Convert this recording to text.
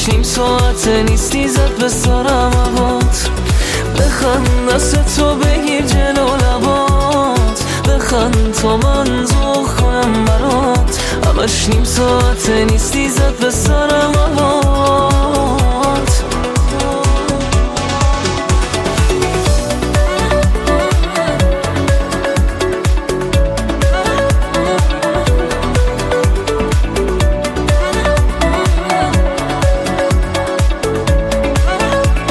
نیم ساعته نیستی زد به سرم هوات. بخند دست تو بگیر جلو لبات، بخند تا من ذوق کنم برات. همش نیم ساعته نیستی زد به سرم هوات.